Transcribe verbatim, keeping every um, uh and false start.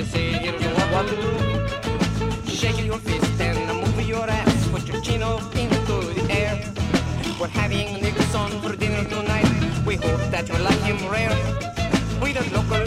they say here's what to do. Shake your fist and move your ass. Put your chin up into the air. We're having Nicholson for dinner tonight. We hope that you like him rare. With a local